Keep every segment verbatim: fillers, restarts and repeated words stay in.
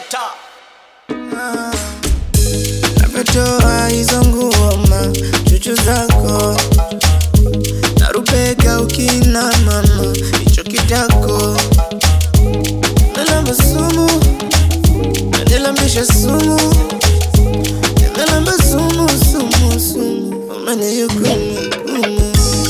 top. Ah, navyotoa hizo nguoma chuchu zako narupeka ukina mama hicho kitako nalamba sumu nanilambisha sumu nalamba sumu sumu sumu umane yukumu umu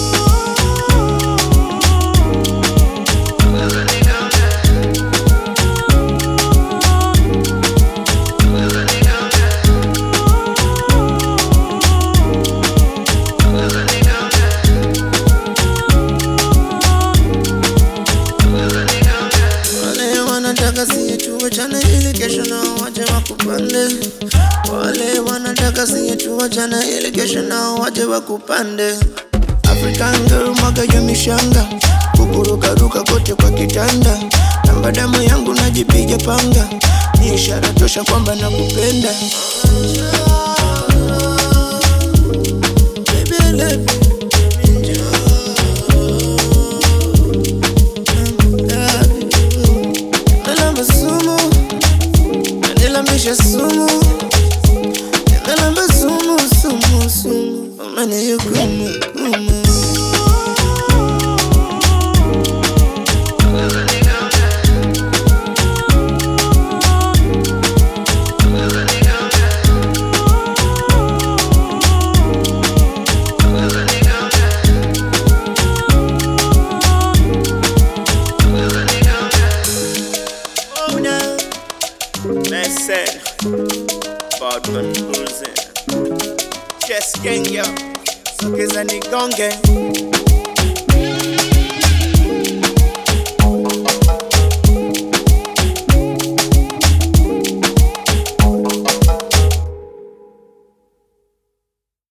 Tuachane ili kesho nao waje wakupande. Wale wanataka siye tuachane ili kesho nao waje wakupande. African girl mwaga ya mishanga, kukurukaruka kote kwa kitanda. Namba damu yangu najipiga panga, ni ishara tosha kwamba nakupenda. Baby I love you. Nilambisha sumu nilamba sumu sumu sumu umane yukumu umu Listen, Badman Bulls in Chess gang yo, Sokeza ni gonge.